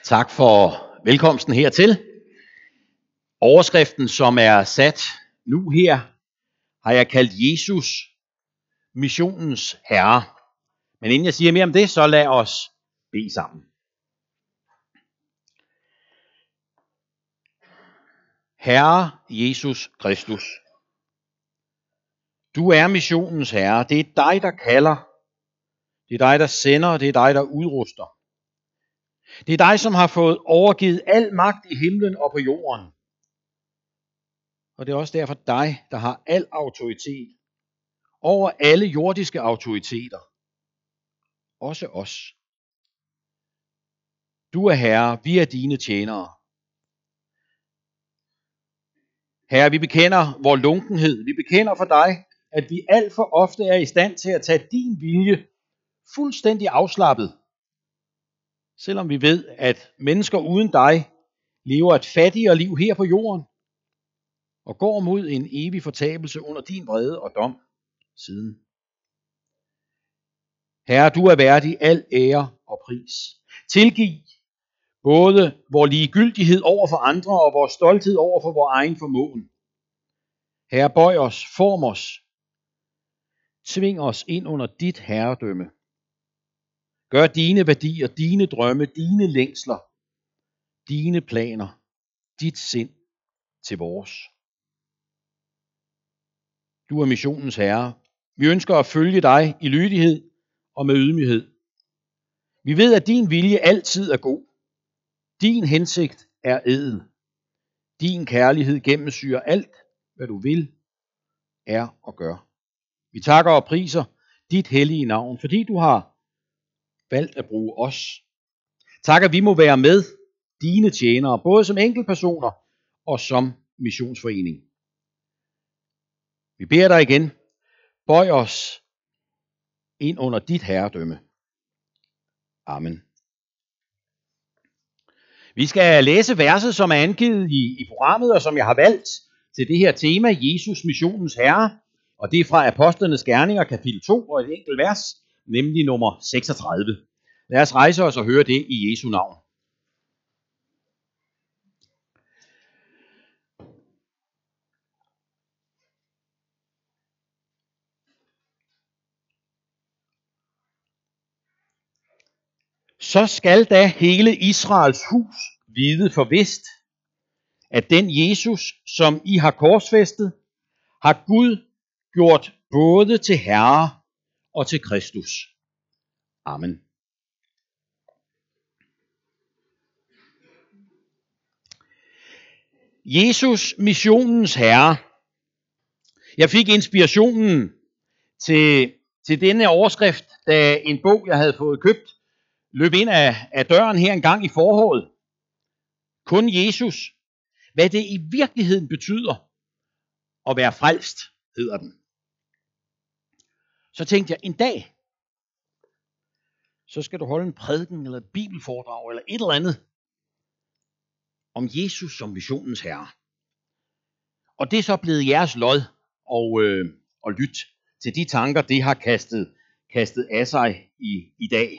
Tak for velkomsten hertil. Overskriften, som er sat nu her, har jeg kaldt Jesus, missionens herre. Men inden jeg siger mere om det, så lad os bede sammen. Herre Jesus Kristus, du er missionens herre. Det er dig, der kalder. Det er dig, der sender. Det er dig, der udruster. Det er dig, som har fået overgivet al magt i himlen og på jorden. Og det er også derfor dig, der har al autoritet over alle jordiske autoriteter. Også os. Du er herre, vi er dine tjenere. Herre, vi bekender vor lunkenhed. Vi bekender for dig, at vi alt for ofte er i stand til at tage din vilje fuldstændig afslappet. Selvom vi ved, at mennesker uden dig lever et fattigere liv her på jorden og går mod en evig fortabelse under din vrede og dom siden. Herre, du er værdig al ære og pris. Tilgiv både vor ligegyldighed over for andre og vores stolthed over for vor egen formåen. Herre, bøj os, form os, tving os ind under dit herredømme. Gør dine værdier, dine drømme, dine længsler, dine planer, dit sind til vores. Du er missionens herre. Vi ønsker at følge dig i lydighed og med ydmyghed. Vi ved, at din vilje altid er god. Din hensigt er ædel. Din kærlighed gennemsyrer alt, hvad du vil, er og gør. Vi takker og priser dit hellige navn, fordi du har valgt at bruge os. Tak, at vi må være med dine tjenere, både som enkeltpersoner og som missionsforening. Vi beder dig igen, bøj os ind under dit herredømme. Amen. Vi skal læse verset, som er angivet i programmet, og som jeg har valgt til det her tema, Jesus, missionens herre. Og det er fra Apostlenes Gerninger, kapitel 2, og et enkelt vers, nemlig nummer 36. Lad os rejse os og høre det i Jesu navn. Så skal da hele Israels hus vide for vist, at den Jesus, som I har korsfæstet, har Gud gjort både til Herre og til Kristus. Amen. Jesus, missionens herre. Jeg fik inspirationen til denne overskrift, da en bog, jeg havde fået købt, løb ind af døren her en gang i foråret. Kun Jesus. Hvad det i virkeligheden betyder at være frelst, hedder den. Så tænkte jeg, en dag, så skal du holde en prædiken eller et bibelforedrag eller et eller andet om Jesus som missionens herre. Og det er så blevet jeres lod og lyt til de tanker, det har kastet af sig i dag.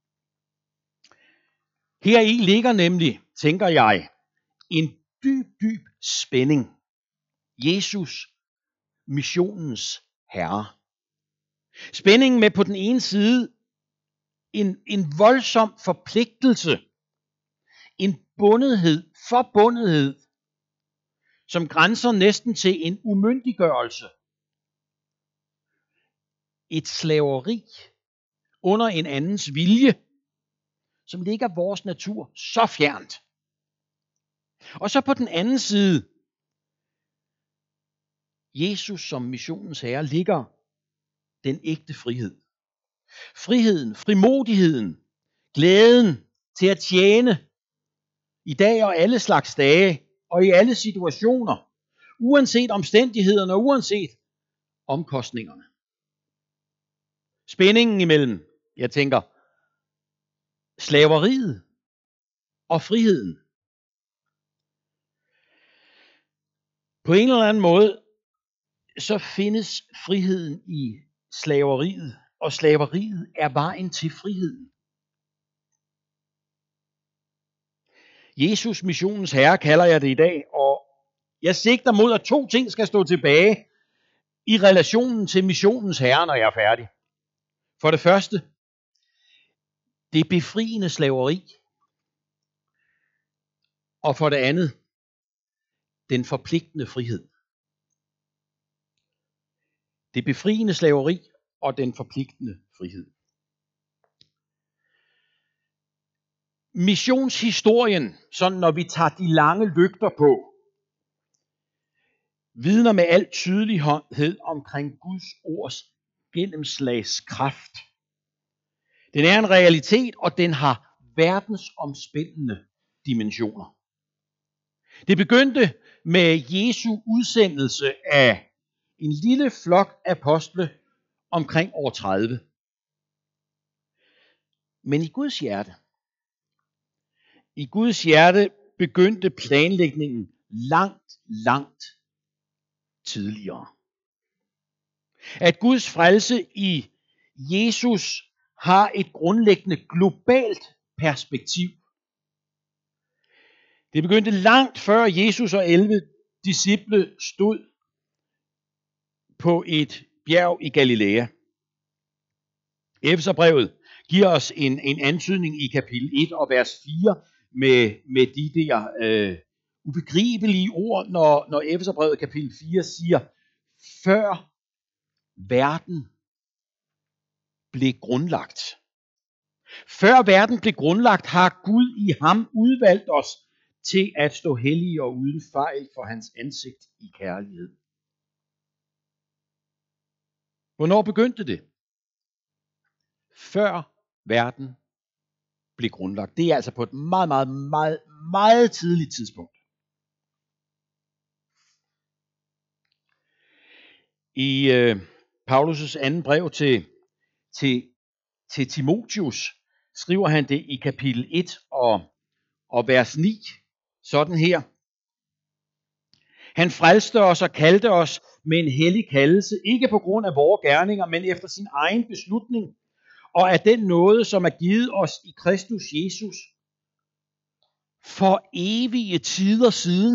Heri ligger nemlig, tænker jeg, en dyb spænding. Jesus, missionens herre. Spændingen med på den ene side en voldsom forpligtelse, en forbundethed, som grænser næsten til en umyndiggørelse. Et slaveri under en andens vilje, som ligger vores natur så fjernt. Og så på den anden side, Jesus som missionens herre, ligger den ægte frihed. Friheden, frimodigheden, glæden til at tjene i dag og alle slags dage og i alle situationer, uanset omstændighederne og uanset omkostningerne. Spændingen imellem, jeg tænker, slaveriet og friheden. På en eller anden måde, så findes friheden i slaveriet, og slaveriet er vejen til friheden. Jesus, missionens herre, kalder jeg det i dag, og jeg sigter mod, at 2 ting skal stå tilbage i relationen til missionens herre, når jeg er færdig. For det første, det befriende slaveri. Og for det andet, den forpligtende frihed. Det befriende slaveri og den forpligtende frihed. Missionshistorien, sådan når vi tager de lange lygter på, vidner med al tydelighed omkring Guds ords gennemslagskraft. Den er en realitet, og den har verdensomspændende dimensioner. Det begyndte med Jesu udsendelse af en lille flok apostle omkring år 30. Men i Guds hjerte begyndte planlægningen langt tidligere. At Guds frelse i Jesus har et grundlæggende globalt perspektiv. Det begyndte langt før Jesus og 11 disciple stod på et bjerg i Galilea. Efeserbrevet giver os en antydning i kapitel 1 og vers 4 med de der ubegribelige ord, når Efeserbrevet kapitel 4 siger, før verden blev grundlagt. Før verden blev grundlagt, har Gud i ham udvalgt os til at stå hellige og uden fejl for hans ansigt i kærlighed. Hvornår begyndte det? Før verden blev grundlagt. Det er altså på et meget tidligt tidspunkt. I Paulus' andet brev til Timotheus skriver han det i kapitel 1 og vers 9, sådan her. Han frelste os og kaldte os med en hellig kaldelse, ikke på grund af vores gerninger, men efter sin egen beslutning, og af den nåde, som er givet os i Kristus Jesus, for evige tider siden.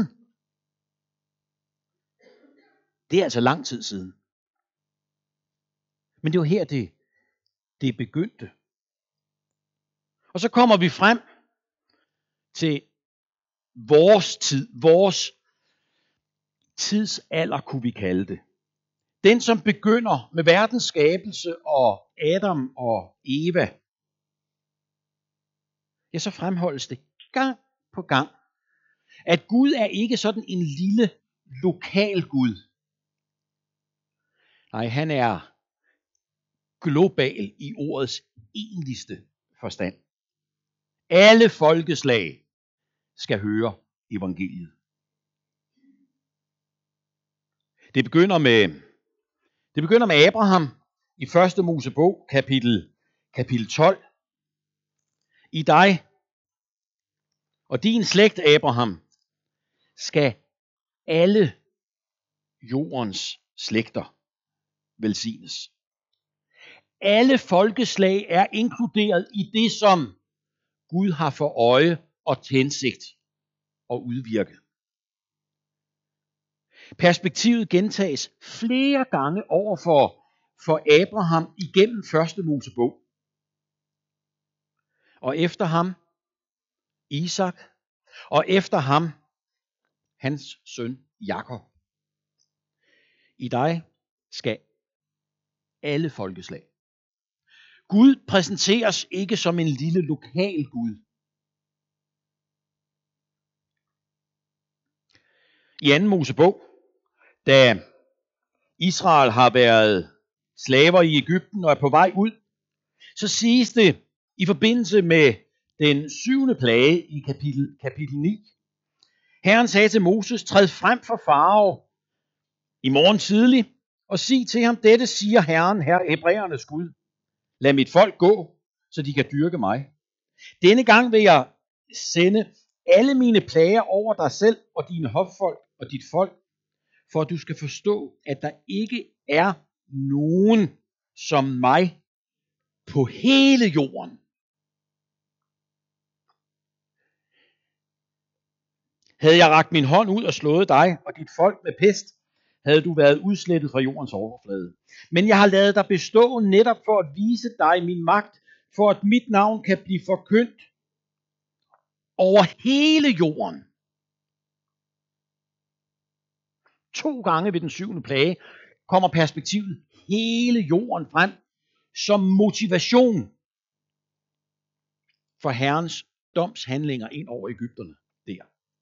Det er altså lang tid siden. Men det var her, det begyndte. Og så kommer vi frem til vores tid, vores tidsalder kunne vi kalde det. Den, som begynder med verdens skabelse og Adam og Eva. Ja, så fremholdes det gang på gang, at Gud er ikke sådan en lille lokal Gud. Nej, han er global i ordets egentligste forstand. Alle folkeslag skal høre evangeliet. Det begynder med Abraham i 1. Mosebog, kapitel 12. I dig og din slægt, Abraham, skal alle jordens slægter velsignes. Alle folkeslag er inkluderet i det, som Gud har for øje og til hensigt at udvirke. Perspektivet gentages flere gange over for Abraham igennem 1. Mosebog. Og efter ham Isak, og efter ham hans søn Jakob. I dig skal alle folkeslag. Gud præsenteres ikke som en lille lokal Gud. I 2. Mosebog, da Israel har været slaver i Egypten og er på vej ud, så siges det i forbindelse med den 7. plage i kapitel 9. Herren sagde til Moses, træd frem for Farao i morgen tidlig og sig til ham, dette siger Herren, Hebræernes Gud. Lad mit folk gå, så de kan dyrke mig. Denne gang vil jeg sende alle mine plager over dig selv og dine hoffolk og dit folk, for at du skal forstå, at der ikke er nogen som mig på hele jorden. Havde jeg rakt min hånd ud og slået dig og dit folk med pest, havde du været udslettet fra jordens overflade. Men jeg har ladet dig bestå netop for at vise dig min magt, for at mit navn kan blive forkyndt over hele jorden. 2 gange ved den 7. plage kommer perspektivet hele jorden frem som motivation for Herrens domshandlinger ind over Egypterne der.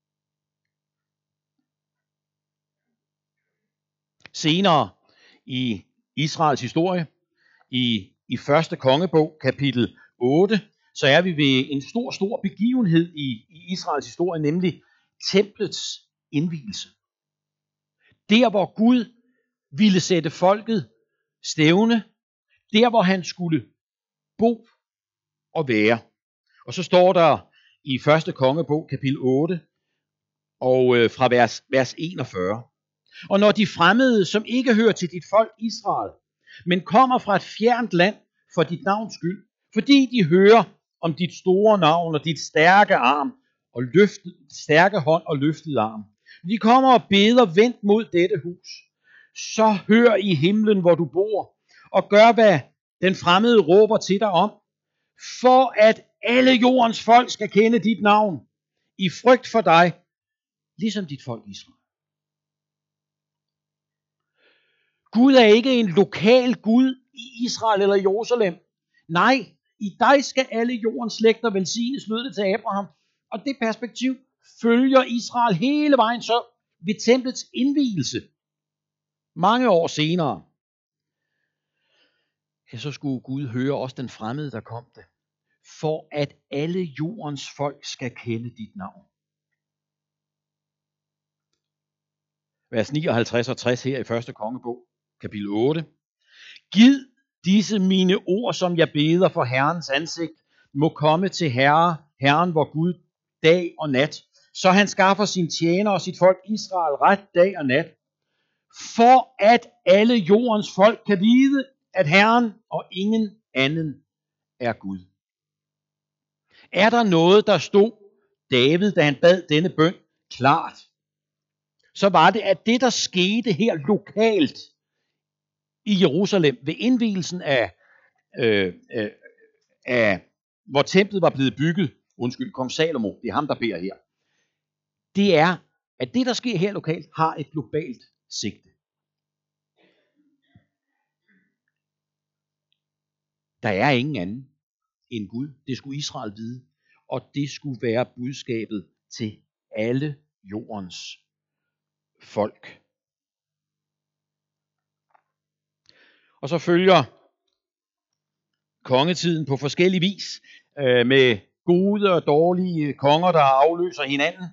Senere i Israels historie, i 1. kongebog, kapitel 8, så er vi ved en stor begivenhed i Israels historie, nemlig templets indvielse. Der, hvor Gud ville sætte folket stævne, der, hvor han skulle bo og være. Og så står der i 1. kongebog, kapitel 8, og fra vers 41. Og når de fremmede, som ikke hører til dit folk Israel, men kommer fra et fjernt land for dit navns skyld, fordi de hører om dit store navn og dit stærke arm og stærke hånd og løftede arm. De kommer og beder vendt mod dette hus. Så hør i himlen, hvor du bor, og gør, hvad den fremmede råber til dig om, for at alle jordens folk skal kende dit navn i frygt for dig, ligesom dit folk Israel. Gud er ikke en lokal Gud i Israel eller Jerusalem. Nej, i dig skal alle jordens slægter velsignes, lød det til Abraham. Og det perspektiv følger Israel hele vejen så ved templets indvielse. Mange år senere, så skulle Gud høre også den fremmede, der kom det, for at alle jordens folk skal kende dit navn. Vers 59 og 60 her i 1. kongebog, kapitel 8. Gid disse mine ord, som jeg beder for Herrens ansigt, må komme til Herren, vor Gud, dag og nat, så han skaffer sin tjener og sit folk Israel ret dag og nat, for at alle jordens folk kan vide, at Herren og ingen anden er Gud. Er der noget, der stod David, da han bad denne bøn, klart, så var det, at det, der skete her lokalt i Jerusalem ved indvielsen af hvor templet var blevet bygget, kong Salomo, det er ham, der beder her, det er, at det, der sker her lokalt, har et globalt sigte. Der er ingen anden end Gud. Det skulle Israel vide. Og det skulle være budskabet til alle jordens folk. Og så følger kongetiden på forskellig vis med gode og dårlige konger, der afløser hinanden.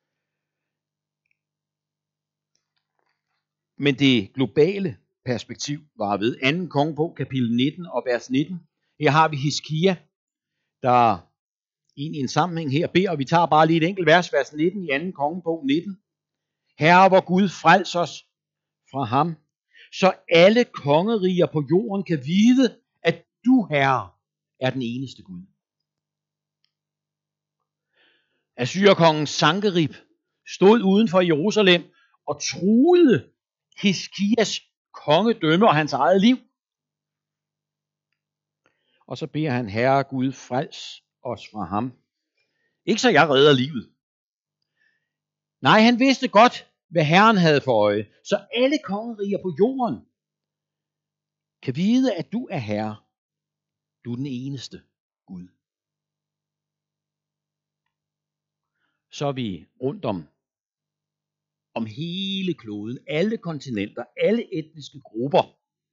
Men det globale perspektiv var ved 2. kongebog, kapitel 19 og vers 19. Her har vi Hiskia, der i en sammenhæng her beder, og vi tager bare lige et enkelt vers 19 i 2. kongebog 19. Herre, hvor Gud frels os fra ham, så alle kongeriger på jorden kan vide, at du, Herre, er den eneste Gud. Assyrerkongen Sankerib stod uden for Jerusalem og truede Hiskias kongedømme og hans eget liv. Og så beder han, Herre Gud, frels os fra ham. Ikke så jeg redder livet. Nej, han vidste godt, hvad Herren havde for øje. Så alle kongeriger på jorden kan vide, at du er Herre. Du er den eneste Gud. Så er vi rundt om hele kloden, alle kontinenter, alle etniske grupper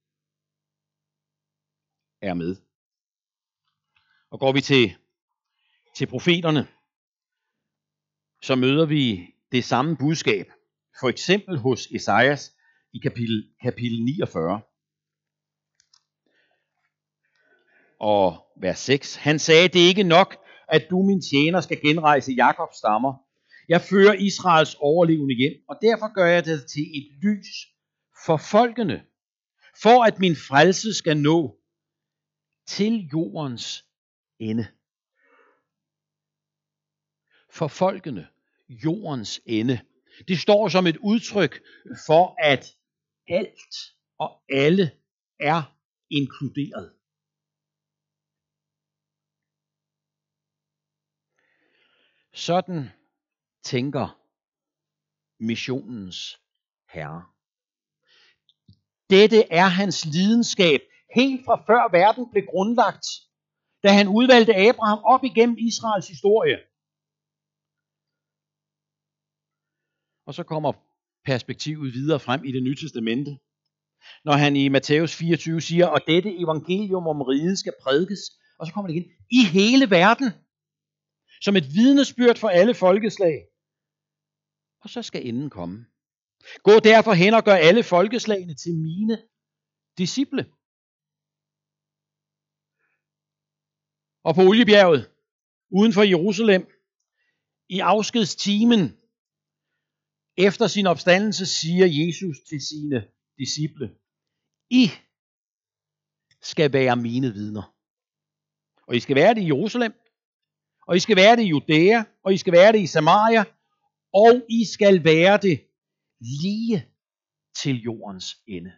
er med. Og går vi til profeterne, så møder vi det samme budskab. For eksempel hos Esajas i kapitel 49. Og vers 6. Han sagde, det er ikke nok, at du, min tjener, skal genrejse Jakobs stammer. Jeg fører Israels overlevende hjem, og derfor gør jeg det til et lys for folkene, for at min frelse skal nå til jordens ende. For folkene, jordens ende. Det står som et udtryk for, at alt og alle er inkluderet. Sådan tænker missionens herre. Dette er hans lidenskab, helt fra før verden blev grundlagt, da han udvalgte Abraham op igennem Israels historie. Og så kommer perspektivet videre frem i Det Nye Testamente, når han i Matthæus 24 siger, og dette evangelium om riget skal prædikes, og så kommer det igen, i hele verden, som et vidnesbyrd for alle folkeslag. Og så skal enden komme. Gå derfor hen og gør alle folkeslagene til mine disciple. Og på Oliebjerget, uden for Jerusalem, i afskedstimen, efter sin opstandelse, siger Jesus til sine disciple, I skal være mine vidner. Og I skal være det i Jerusalem, og I skal være det i Judæa, og I skal være det i Samaria, og I skal være det lige til jordens ende.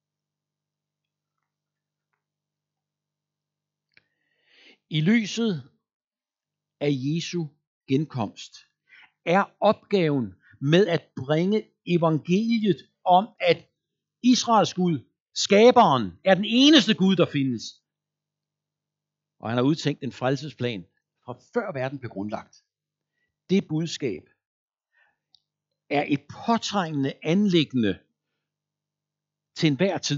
I lyset af Jesu genkomst er opgaven med at bringe evangeliet om, at Israels Gud, skaberen, er den eneste Gud, der findes. Og han har udtænkt en frelsesplan fra før verden blev grundlagt. Det budskab er et påtrængende anliggende til enhver tid,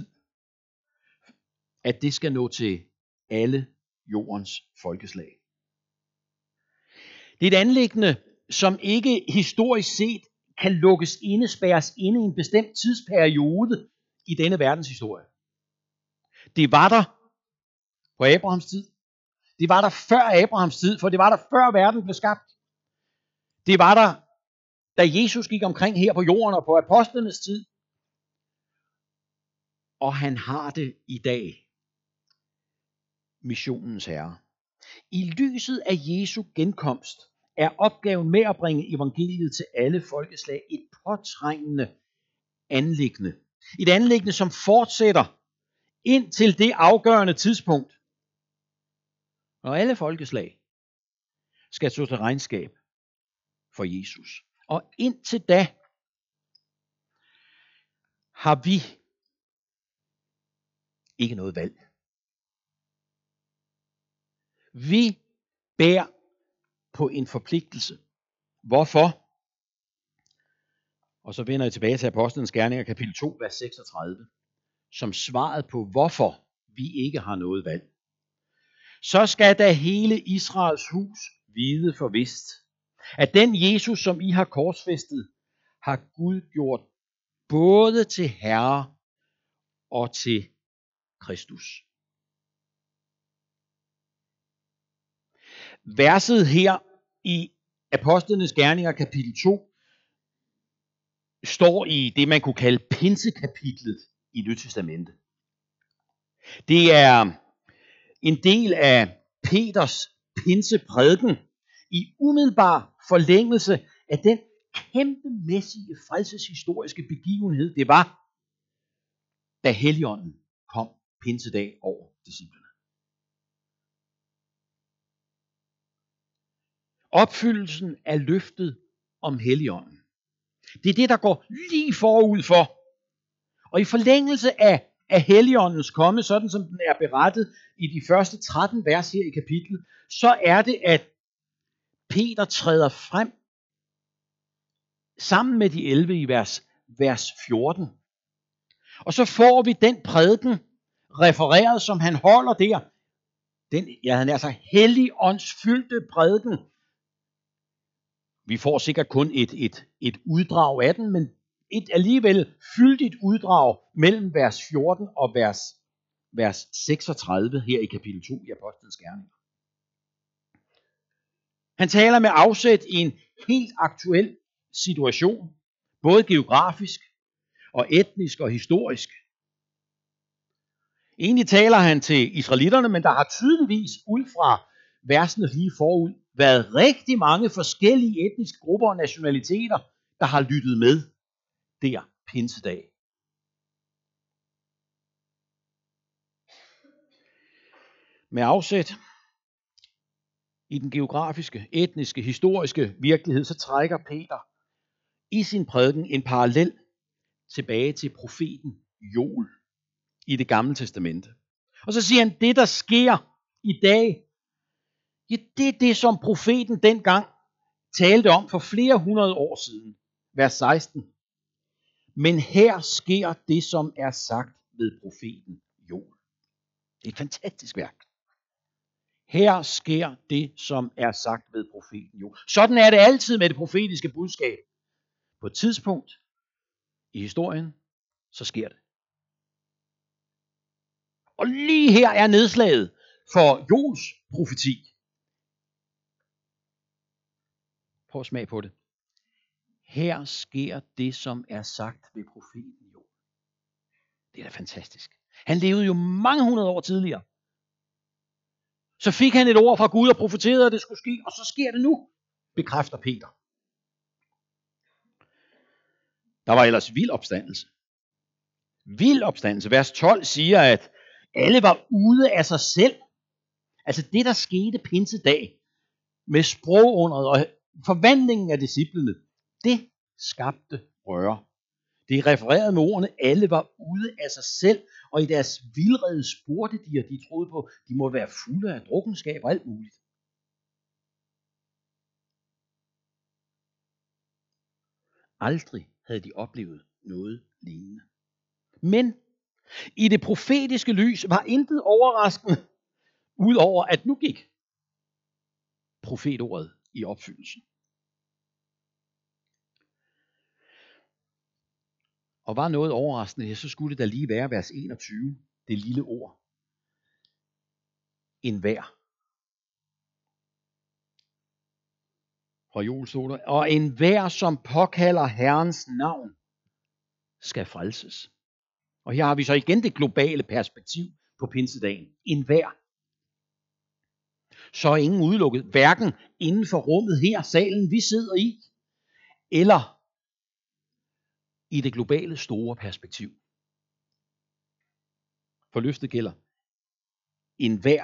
at det skal nå til alle jordens folkeslag. Det er et anliggende, som ikke historisk set kan lukkes indespærres inde i en bestemt tidsperiode i denne verdenshistorie. Det var der på Abrahams tid. Det var der før Abrahams tid, for det var der før verden blev skabt. Det var der, da Jesus gik omkring her på jorden og på apostlenes tid. Og han har det i dag. Missionens herre. I lyset af Jesu genkomst er opgaven med at bringe evangeliet til alle folkeslag et påtrængende anliggende. Et anliggende, som fortsætter ind til det afgørende tidspunkt, når alle folkeslag skal stå til regnskab for Jesus. Og indtil da har vi ikke noget valg. Vi bærer på en forpligtelse. Hvorfor? Og så vender jeg tilbage til Apostlenes Gerninger, kapitel 2, vers 36, som svaret på, hvorfor vi ikke har noget valg. Så skal da hele Israels hus vide for vist, at den Jesus, som I har korsfæstet, har Gud gjort både til Herre og til Kristus. Verset her i Apostlenes Gerninger kapitel 2 står i det, man kunne kalde pinsekapitlet i Nyt Testamente. Det er en del af Peters pinseprædiken i umiddelbar forlængelse af den kæmpemæssige frelseshistoriske begivenhed, det var, da Helligånden kom pinsedag over disciplene. Opfyldelsen af løftet om Helligånden. Det er det, der går lige forud for. Og i forlængelse af Helligåndens komme, sådan som den er berettet i de første 13 vers her i kapitlet, så er det, at Peter træder frem sammen med de 11 i vers 14. Og så får vi den prædiken refereret, som han holder der. Han er så helligåndsfyldte prædiken. Vi får sikkert kun et uddrag af den, men et alligevel fyldigt uddrag mellem vers 14 og vers 36 her i kapitel 2 i Apostlenes Gerninger. Han taler med afsæt i en helt aktuel situation, både geografisk og etnisk og historisk. Egentlig taler han til israelitterne, men der har tydeligvis ud fra versene lige forud været rigtig mange forskellige etniske grupper og nationaliteter, der har lyttet med der pinsedag. Med afsæt i den geografiske, etniske, historiske virkelighed, så trækker Peter i sin prædiken en parallel tilbage til profeten Joel i Det Gamle Testamente. Og så siger han, det der sker i dag, ja, det er det, som profeten dengang talte om for flere hundrede år siden. Vers 16. Men her sker det, som er sagt ved profeten Joel. Det er et fantastisk værk. Her sker det, som er sagt ved profeten Joel. Sådan er det altid med det profetiske budskab. På et tidspunkt i historien, så sker det. Og lige her er nedslaget for Joels profeti. Prøv at smage på det. Her sker det, som er sagt ved profeten Joel. Det er da fantastisk. Han levede jo mange hundrede år tidligere. Så fik han et ord fra Gud og profeterede, at det skulle ske, og så sker det nu, bekræfter Peter. Der var ellers vild opstandelse. Vild opstandelse. Vers 12 siger, at alle var ude af sig selv. Altså det, der skete pinsedag med sprogundret og forvandlingen af disciplene, det skabte røre. Det er refereret med ordene, alle var ude af sig selv, og i deres vildrede spurgte de, og de troede på, de må være fulde af drukkenskab og alt muligt. Aldrig havde de oplevet noget lignende. Men i det profetiske lys var intet overraskende, udover at nu gik profetordet i opfyldelse. Og var noget overraskende, så skulle det da lige være vers 21, det lille ord. Enhver. Fra Joels ord. Og enhver, som påkalder Herrens navn, skal frelses. Og her har vi så igen det globale perspektiv på pinsedagen. Enhver. Så er ingen udelukket, hverken inden for rummet her, salen vi sidder i, eller i det globale store perspektiv. For løftet gælder enhver.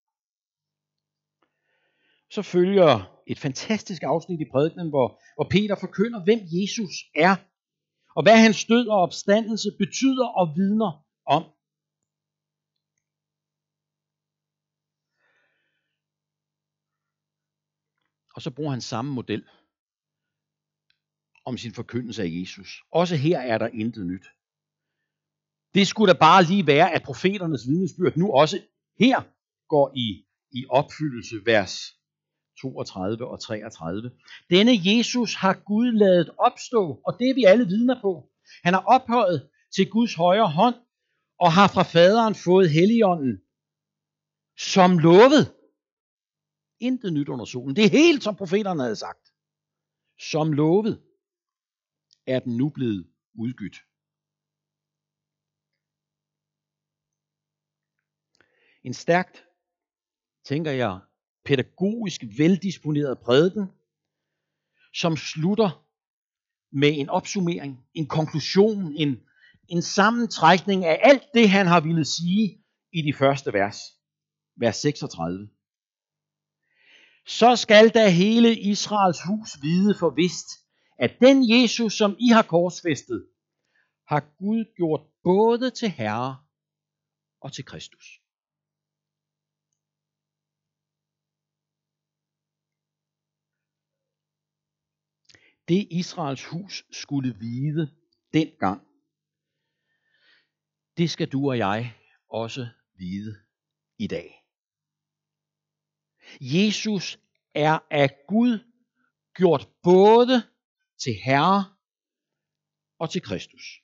Så følger et fantastisk afsnit i prædikenen, hvor Peter forkynder, hvem Jesus er, og hvad hans død og opstandelse betyder og vidner om. Og så bruger han samme model om sin forkyndelse af Jesus. Også her er der intet nyt. Det skulle da bare lige være, at profeternes vidnesbyrd nu også her går i opfyldelse, vers 32 og 33. Denne Jesus har Gud ladet opstå, og det er vi alle vidner på. Han er ophøjet til Guds højre hånd, og har fra faderen fået Helligånden, som lovet. Intet nyt under solen. Det er helt som profeterne havde sagt. Som lovet er den nu blevet udgydt. En stærkt, tænker jeg, pædagogisk veldisponeret prædiken, som slutter med en opsummering, en konklusion, en sammentrækning af alt det, han har ville sige i de første vers. Vers 36. Så skal da hele Israels hus vide for vist, at den Jesus, som I har korsfæstet, har Gud gjort både til Herre og til Kristus. Det Israels hus skulle vide dengang, det skal du og jeg også vide i dag. Jesus er af Gud gjort både til Herre og til Kristus.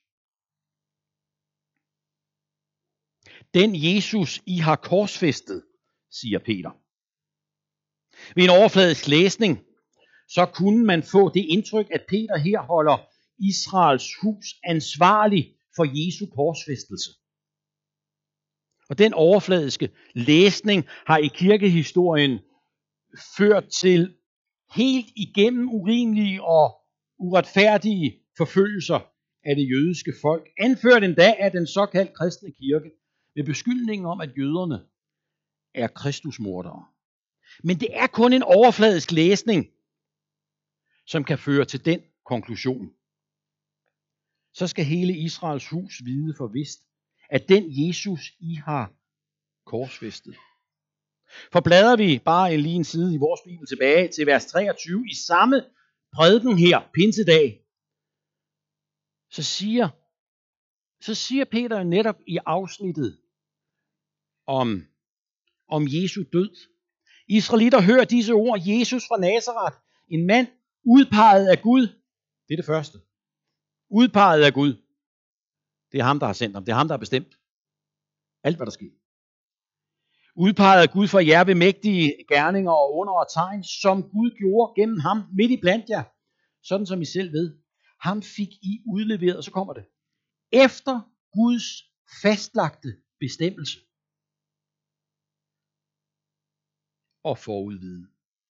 Den Jesus, I har korsfæstet, siger Peter. Ved en overfladisk læsning, så kunne man få det indtryk, at Peter her holder Israels hus ansvarlig for Jesu korsfæstelse. Og den overfladiske læsning har i kirkehistorien ført til helt igennem urimelige og uretfærdige forfølgelser af det jødiske folk, anført endda af den såkaldt kristne kirke, med beskyldningen om, at jøderne er kristusmordere. Men det er kun en overfladisk læsning, som kan føre til den konklusion. Så skal hele Israels hus vide for vist, at den Jesus, I har korsfæstet. For bladrer vi bare lige en side i vores bibel tilbage til vers 23 i samme prædiken her, pinsedag, så siger Peter netop i afsnittet om Jesu død. Israelitter, hør disse ord: Jesus fra Nazareth, en mand udpeget af Gud. Det er det første. Udpeget af Gud. Det er ham, der har sendt ham. Det er ham, der har bestemt alt, hvad der sker. Udpeget af Gud for jer ved mægtige gerninger og under og tegn, som Gud gjorde gennem ham midt i blandt jer. Sådan som I selv ved. Ham fik I udleveret, og så kommer det. Efter Guds fastlagte bestemmelse og forudviden.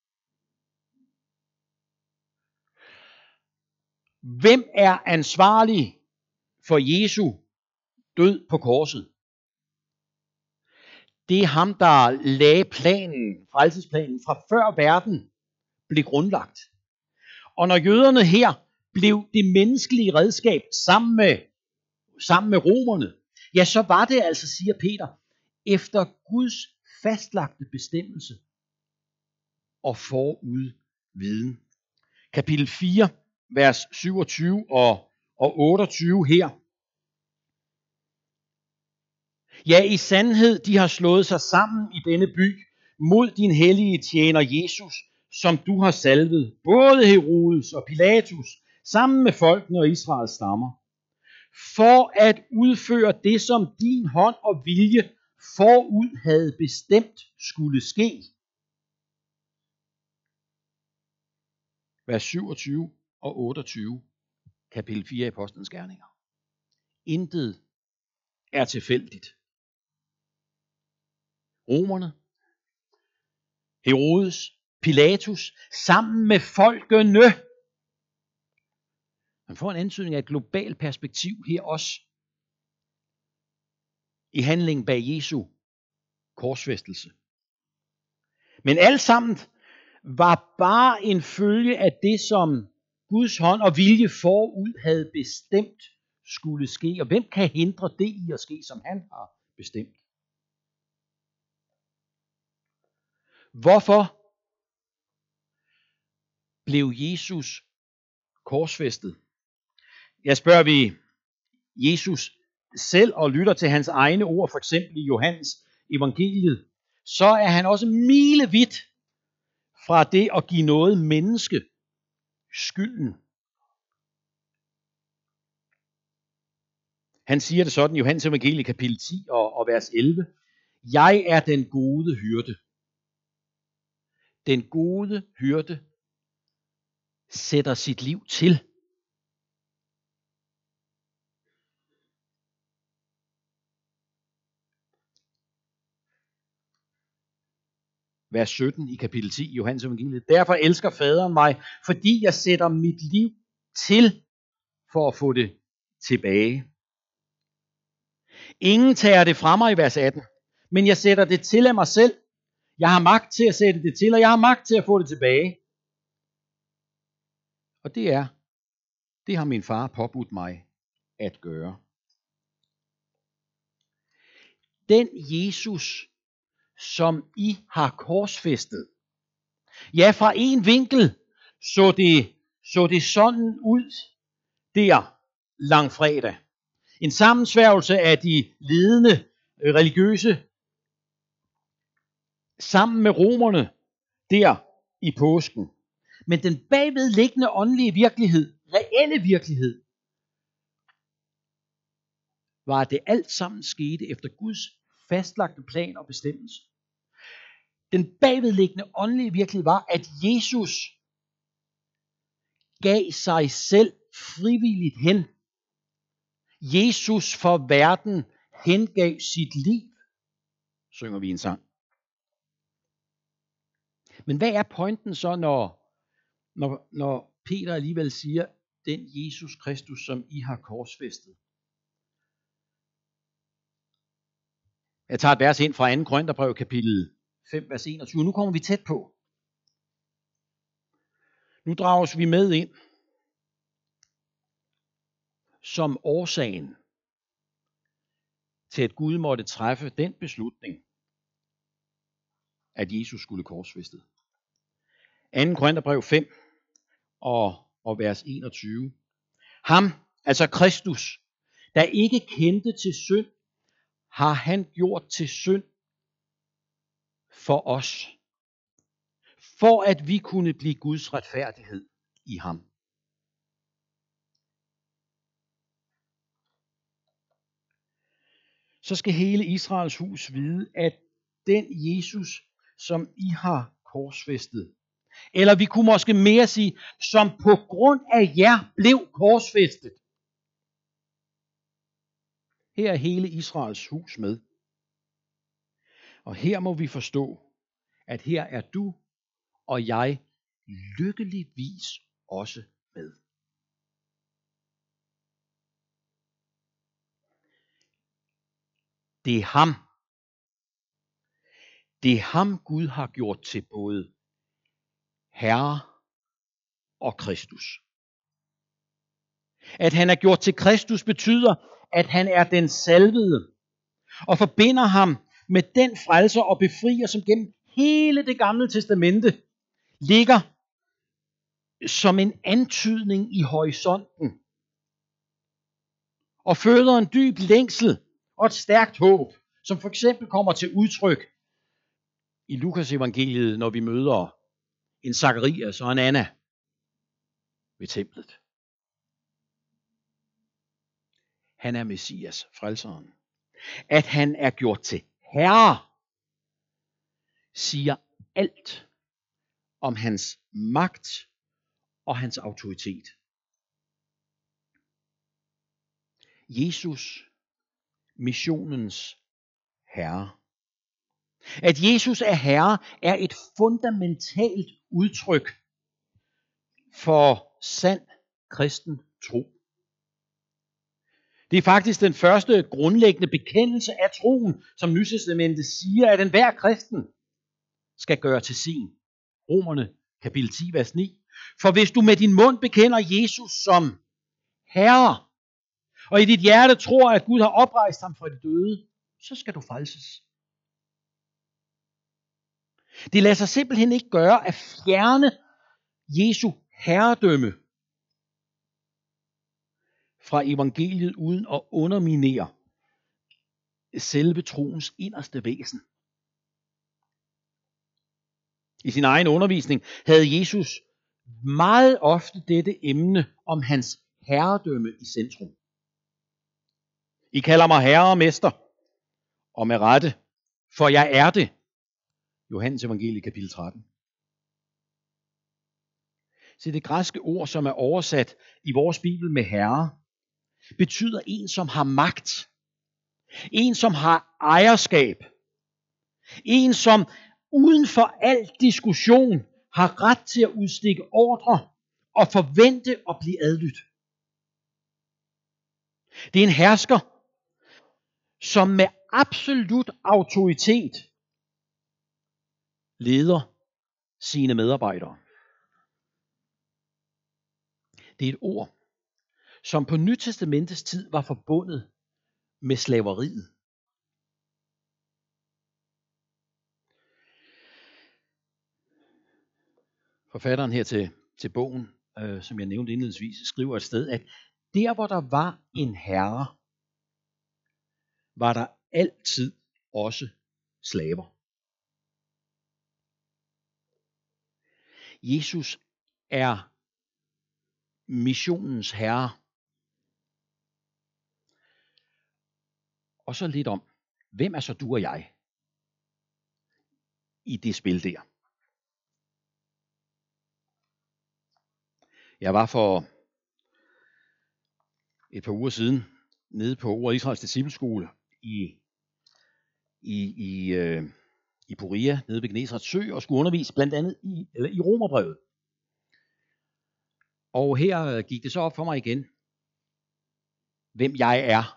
Hvem er ansvarlig for Jesu død på korset? Det er ham, der lagde planen, frelsesplanen, fra før verden blev grundlagt. Og når jøderne her blev det menneskelige redskab sammen med romerne, ja, så var det altså, siger Peter, efter Guds fastlagte bestemmelse og forudviden. Kapitel 4, vers 27 og 28 her. Ja, i sandhed, de har slået sig sammen i denne by mod din hellige tjener Jesus, som du har salvet, både Herodes og Pilatus, sammen med folkene og Israels stammer, for at udføre det, som din hånd og vilje forud havde bestemt skulle ske. Vers 27 og 28, kapitel 4 i Apostlenes Gerninger. Intet er tilfældigt. Romerne, Herodes, Pilatus, sammen med folkene. Man får en antydning af et globalt perspektiv her også. I handlingen bag Jesu korsfæstelse. Men alt sammen var bare en følge af det, som Guds hånd og vilje forud havde bestemt skulle ske. Og hvem kan hindre det i at ske, som han har bestemt? Hvorfor blev Jesus korsfæstet? Jeg spørger vi Jesus selv og lytter til hans egne ord, for eksempel i Johannes evangeliet, så er han også milevidt fra det at give noget menneske skylden. Han siger det sådan i Johannes evangeliet kapitel 10 og vers 11. Jeg er den gode hyrde. Den gode hyrde sætter sit liv til. Vers 17 i kapitel 10 i Johannes evangeliet. Derfor elsker faderen mig, fordi jeg sætter mit liv til for at få det tilbage. Ingen tager det fra mig i vers 18, men jeg sætter det til af mig selv. Jeg har magt til at sætte det til, og jeg har magt til at få det tilbage. Og det har min far påbudt mig at gøre. Den Jesus, som I har korsfæstet. Ja, fra en vinkel så det sådan ud der langfredag. En sammensværgelse af de ledende religiøse sammen med romerne der i påsken. Men den bagvedliggende åndelige virkelighed, reelle virkelighed, var, at det alt sammen skete efter Guds fastlagte plan og bestemmelse. Den bagvedliggende åndelige virkelighed var, at Jesus gav sig selv frivilligt hen. Jesus for verden hengav sit liv, synger vi en sang. Men hvad er pointen så, når Peter alligevel siger, den Jesus Kristus, som I har korsfæstet? Jeg tager et vers ind fra 2. Korintherbrev, kapitel 5, vers 21. Nu kommer vi tæt på. Nu drages vi med ind som årsagen til, at Gud måtte træffe den beslutning, at Jesus skulle korsfæstet. 2. Korintherbrev 5 og vers 21. Ham, altså Kristus, der ikke kendte til synd, har han gjort til synd for os, for at vi kunne blive Guds retfærdighed i ham. Så skal hele Israels hus vide, at den Jesus, som I har korsfæstet, eller vi kunne måske mere sige, som på grund af jer blev korsfæstet. Her er hele Israels hus med. Og her må vi forstå, at her er du og jeg lykkeligvis også med. Det er ham. Det er ham, Gud har gjort til både Herre og Kristus. At han er gjort til Kristus betyder, at han er den salvede, og forbinder ham med den frelser og befrier, som gennem hele det gamle testamente ligger som en antydning i horisonten, og føder en dyb længsel og et stærkt håb, som for eksempel kommer til udtryk i Lukas evangeliet, når vi møder en Zakarias og en Anna ved templet. Han er Messias, frelseren. At han er gjort til herre, siger alt om hans magt og hans autoritet. Jesus, missionens herre. At Jesus er herre, er et fundamentalt udtryk for sand kristen tro. Det er faktisk den første grundlæggende bekendelse af troen, som Nytestamentet siger, at enhver kristen skal gøre til sin. Romerne kapitel 10, vers 9. For hvis du med din mund bekender Jesus som herre, og i dit hjerte tror, at Gud har oprejst ham fra de døde, så skal du frelses. Det lader sig simpelthen ikke gøre at fjerne Jesu herredømme fra evangeliet uden at underminere selve troens inderste væsen. I sin egen undervisning havde Jesus meget ofte dette emne om hans herredømme i centrum. I kalder mig herre og mester, og med rette, for jeg er det. Johannes evangeliet kapitel 13. Så det græske ord, som er oversat i vores bibel med herre, betyder en, som har magt. En, som har ejerskab. En, som uden for al diskussion har ret til at udstikke ordre og forvente at blive adlydt. Det er en hersker, som med absolut autoritet leder sine medarbejdere. Det er et ord, som på Nytestamentets tid var forbundet med slaveriet. Forfatteren her til bogen, som jeg nævnte indledningsvis, skriver et sted, at der hvor der var en herre, var der altid også slaver. Jesus er missionens herre. Og så lidt om, hvem er så du og jeg i det spil der? Jeg var for et par uger siden nede på Ord Israels Discipleskole i i Borea, nede ved Genesarets sø, og skulle undervise blandt andet i Romerbrevet. Og her gik det så op for mig igen, hvem jeg er,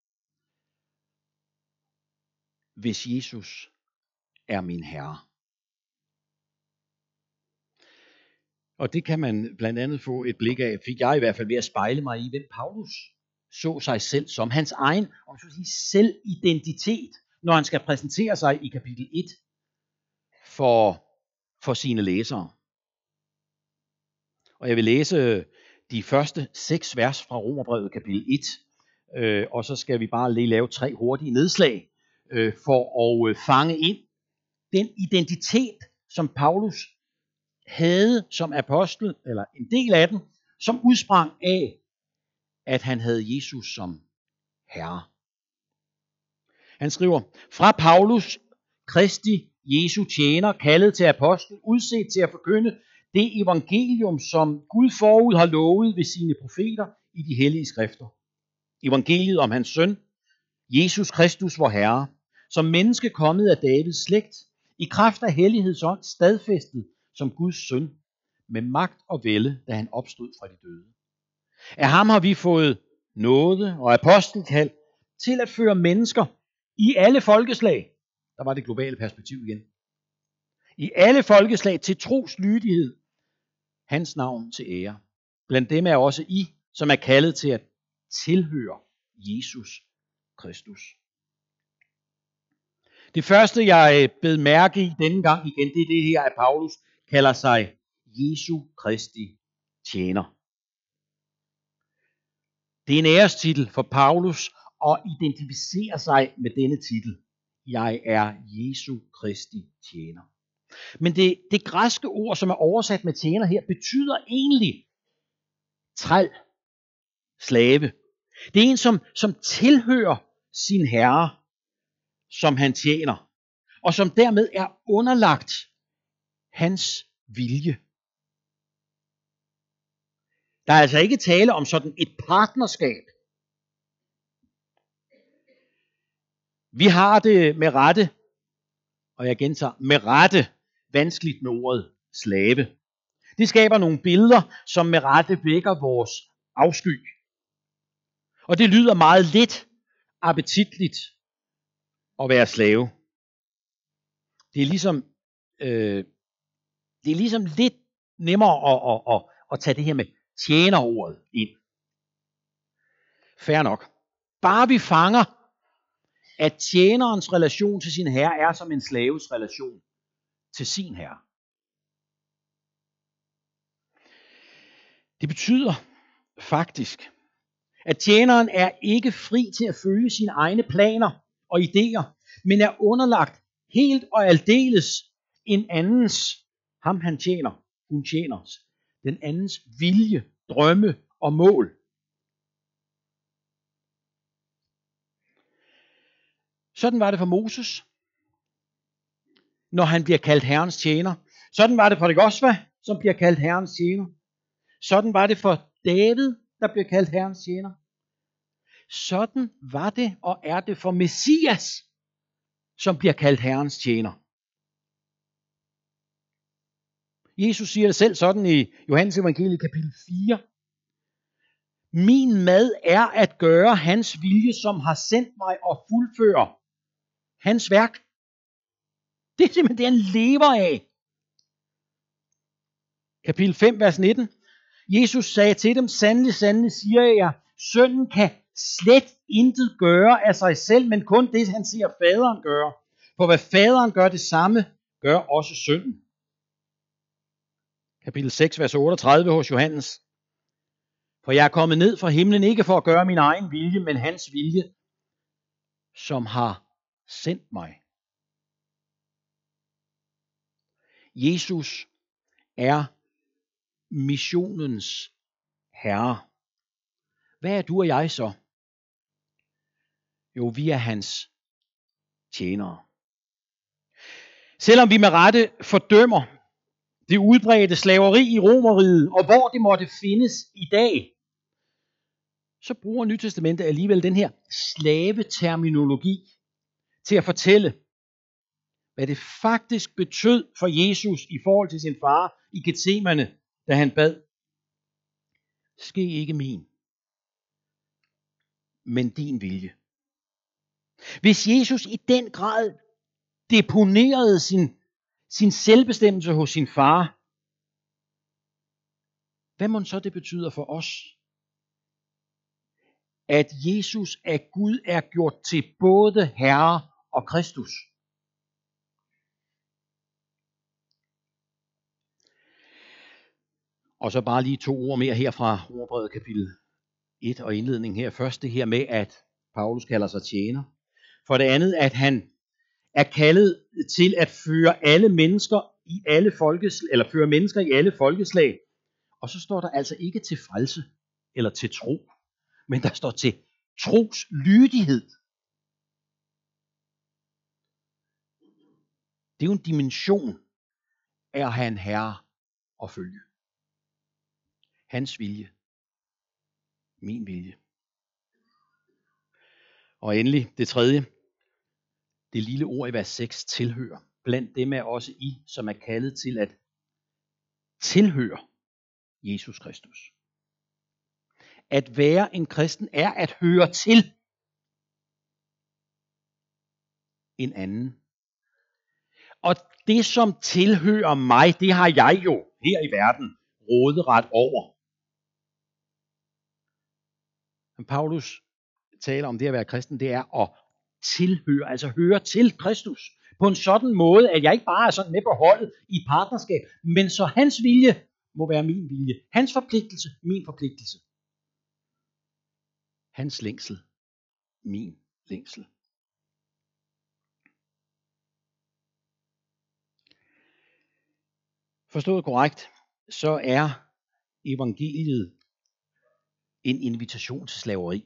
hvis Jesus er min Herre. Og det kan man blandt andet få et blik af, fik jeg i hvert fald ved at spejle mig i, hvem Paulus så sig selv som. Hans egen, om så sige, selvidentitet, når han skal præsentere sig i kapitel 1 for sine læsere. Og jeg vil læse de første 6 vers fra Romerbrevet kapitel 1, og så skal vi bare lige lave 3 hurtige nedslag for at fange ind den identitet, som Paulus havde som apostel, eller en del af den, som udsprang af, at han havde Jesus som Herre. Han skriver, fra Paulus, Kristi Jesu tjener, kaldet til apostel, udset til at forkynde det evangelium, som Gud forud har lovet ved sine profeter i de hellige skrifter. Evangeliet om hans søn, Jesus Kristus vor Herre, som menneske kommet af Davids slægt, i kraft af hellighedsånd stadfæstet som Guds søn, med magt og vælde, da han opstod fra de døde. Af ham har vi fået nåde og apostelkald til at føre mennesker i alle folkeslag, der var det globale perspektiv igen, i alle folkeslag til troslydighed, hans navn til ære. Blandt dem er også I, som er kaldet til at tilhøre Jesus Kristus. Det første, jeg bed mærke i denne gang igen, det er det her, at Paulus kalder sig Jesu Kristi tjener. Det er en ærestitel for Paulus at identificere sig med denne titel. Jeg er Jesu Kristi tjener. Men det græske ord, som er oversat med tjener her, betyder egentlig træl, slave. Det er en, som tilhører sin herre, som han tjener, og som dermed er underlagt hans vilje. Der er altså ikke tale om sådan et partnerskab. Vi har det med rette, og jeg gentager, med rette vanskeligt med ordet slave. Det skaber nogle billeder, som med rette vækker vores afsky. Og det lyder meget lidt appetitligt at være slave. Det er ligesom lidt nemmere at tage det her med tjenerordet ind. Fair nok. Bare vi fanger, at tjenerens relation til sin herre er som en slaves relation til sin herre. Det betyder faktisk, at tjeneren er ikke fri til at følge sine egne planer og idéer, men er underlagt helt og aldeles en andens, ham han tjener, hun tjener, den andens vilje, drømme og mål. Sådan var det for Moses, når han bliver kaldt Herrens tjener. Sådan var det for Josva, som bliver kaldt Herrens tjener. Sådan var det for David, der bliver kaldt Herrens tjener. Sådan var det og er det for Messias, som bliver kaldt Herrens tjener. Jesus siger det selv sådan i Johannes evangeliet kapitel 4. Min mad er at gøre hans vilje, som har sendt mig, og fuldføre hans værk. Det er simpelthen det, han lever af. Kapitel 5, vers 19. Jesus sagde til dem, sandelig, sandelig siger jeg jer, sønnen kan slet intet gøre af sig selv, men kun det, han ser faderen gøre. For hvad faderen gør, det samme gør også sønnen. Kapitel 6, vers 38 hos Johannes. For jeg er kommet ned fra himlen, ikke for at gøre min egen vilje, men hans vilje, som har sendt mig. Jesus er missionens herre. Hvad er du og jeg så? Jo, vi er hans tjenere. Selvom vi med rette fordømmer det udbredte slaveri i Romerriget, og hvor det måtte findes i dag, så bruger Nyt Testamentet alligevel den her slaveterminologi til at fortælle, hvad det faktisk betød for Jesus i forhold til sin far i Getsemane, da han bad: ske ikke min, men din vilje. Hvis Jesus i den grad deponerede sin selvbestemmelse hos sin far, hvad må så det betyder for os? At Jesus af Gud er gjort til både Herre og Kristus. Og så bare lige 2 ord mere her fra Romerbrevet kapitel 1 og indledningen her. Først det her med, at Paulus kalder sig tjener. For det andet, at han er kaldet til at føre alle mennesker i alle føre mennesker i alle folkeslag. Og så står der altså ikke til frelse eller til tro, men der står til tros lydighed. Det er jo en dimension af at have en herre at følge. Hans vilje. Min vilje. Og endelig det tredje. Det lille ord i vers 6, tilhører. Blandt dem er også I, som er kaldet til at tilhøre Jesus Kristus. At være en kristen er at høre til en anden. Og det, som tilhører mig, det har jeg jo her i verden råderet over. Men Paulus taler om det at være kristen, det er at tilhøre, altså høre til Kristus. På en sådan måde, at jeg ikke bare er sådan med på holdet i partnerskab, men så hans vilje må være min vilje. Hans forpligtelse, min forpligtelse. Hans længsel, min længsel. Forstået korrekt, så er evangeliet en invitation til slaveri.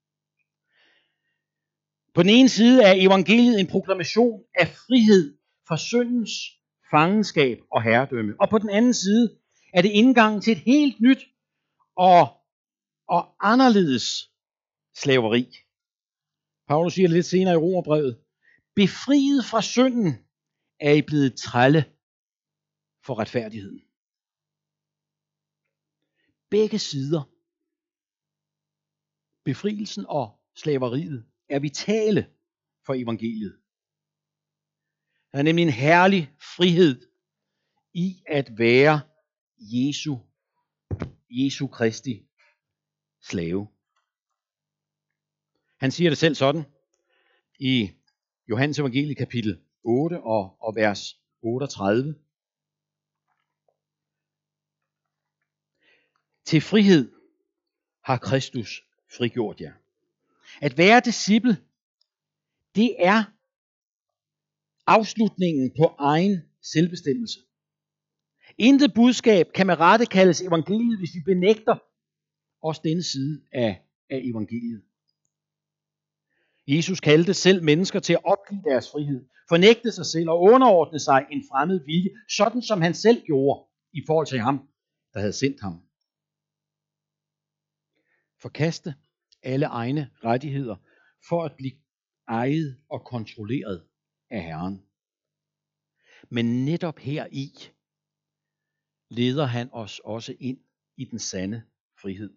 På den ene side er evangeliet en proklamation af frihed fra syndens fangenskab og herredømme. Og på den anden side er det indgangen til et helt nyt og anderledes slaveri. Paulus siger lidt senere i Romerbrevet: befriet fra synden er I blevet trælle for retfærdigheden. Begge sider, befrielsen og slaveriet, er vitale for evangeliet. Der er nemlig en herlig frihed i at være Jesu Kristi slave. Han siger det selv sådan i Johannes evangelie kapitel 8 og vers 38. Til frihed har Kristus frigjort jer. At være disciple, det er afslutningen på egen selvbestemmelse. Intet budskab kan med rette kaldes evangeliet, hvis vi benægter også denne side af evangeliet. Jesus kaldte selv mennesker til at opgive deres frihed, fornægte sig selv og underordne sig en fremmed vilje, sådan som han selv gjorde i forhold til ham, der havde sendt ham. Forkaste alle egne rettigheder for at blive ejet og kontrolleret af Herren. Men netop heri leder han os også ind i den sande frihed.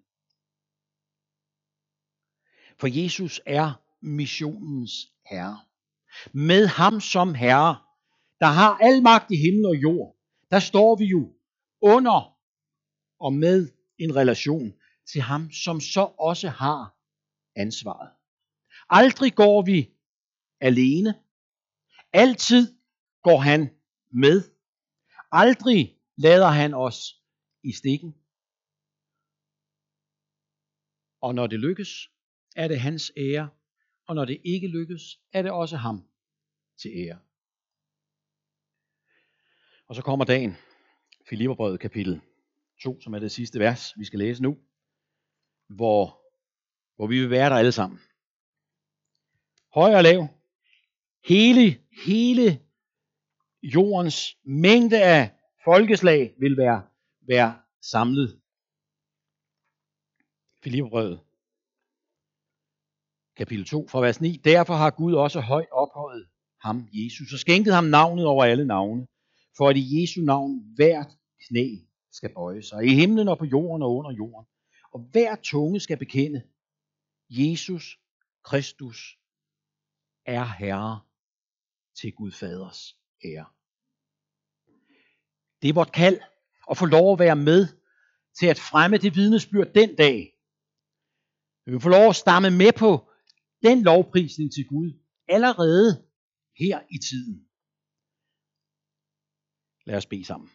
For Jesus er missionens herre. Med ham som herre, der har al magt i himmel og jord, der står vi jo under og med en relation til ham, som så også har ansvaret. Aldrig går vi alene. Altid går han med. Aldrig lader han os i stikken. Og når det lykkes, er det hans ære. Og når det ikke lykkes, er det også ham til ære. Og så kommer dagen, Filipperbrevet kapitel 2, som er det sidste vers, vi skal læse nu, hvor vi vil være der alle sammen. Høj og lav, hele jordens mængde af folkeslag vil være samlet. Filipperbrevet kapitel 2 fra vers 9. Derfor har Gud også højt ophøjet ham, Jesus, og skænkede ham navnet over alle navne, for at i Jesu navn hvert knæ skal bøje sig, i himlen og på jorden og under jorden, og hver tunge skal bekende, Jesus Kristus er Herre til Gud Faders ære. Det er vort kald at få lov at være med til at fremme det vidnesbyrd den dag. Vi vil få lov at stamme med på den lovprisning til Gud allerede her i tiden. Lad os bede sammen.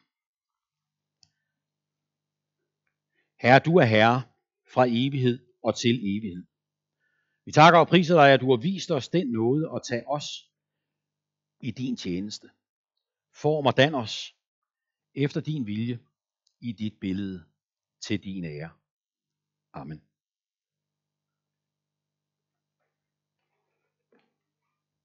Herre, du er Herre fra evighed og til evighed. Vi takker og priser dig, at du har vist os den nåde at tage os i din tjeneste. Form og dan os efter din vilje i dit billede til din ære. Amen.